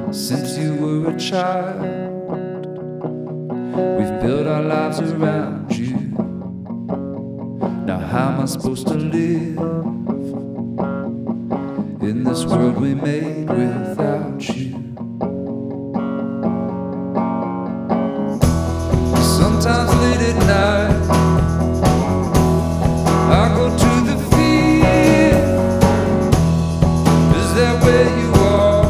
since you were a child. We've built our lives around you. Now how am I supposed to live in this world we made with